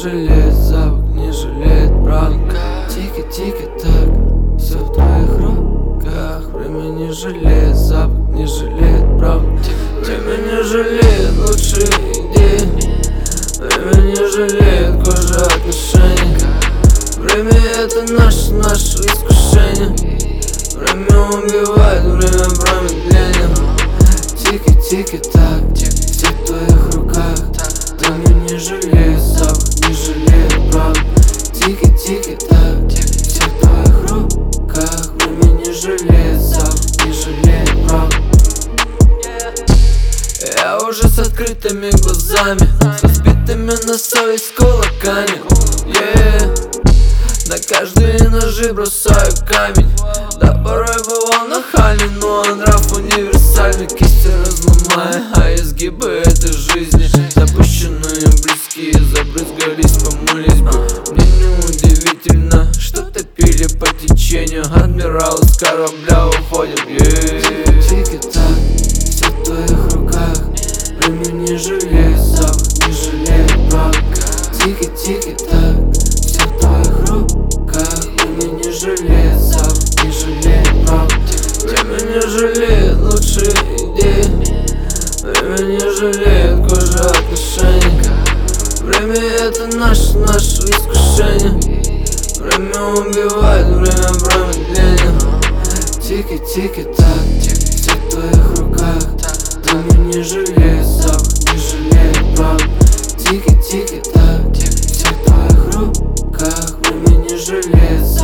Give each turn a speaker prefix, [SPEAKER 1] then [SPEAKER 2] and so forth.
[SPEAKER 1] жалеет запах, не жалеет правда. Тики-тики-так, все в твоих руках. Время не жалеет запах, не жалеет правда. Время не жалеет лучшие идеи. Время не жалеет кожи отношений. Время это наше искушение. Время убивает, время промедления. Тики-тики-так, все в твоих руках. Время не жалеет запах, не жалеет правда. Тики-тики-так, все в твоих руках. Время не жалеет запах, не жалеет правда. Я уже с открытыми глазами, с разбитыми на совесть кулаками. На каждые ножи бросаю камень. Да, порой бывал нахальный, но нрав универсальный. Кисти разломая, а изгибы этой жизни запущенные близкие забрызгались, помылись бы. Мне неудивительно, что топили по течению. Адмиралы с корабля уходят. Тики-так, все в твоих руках. Время не жалеет запах, не жалеет правда. Тики-тики-так, все в твоих руках. Время не жалеет запах, не жалеет правда. Время не жалеет лучшие идеи. Время не жалеет кожи отношений. Время это наше искушение. Время убивает, время промедления. Тики-тики-так, все в твоих руках. Время не жалеет запах, не жалеет правда. Тики-тики-так, все в твоих руках. Время не жалеет запах.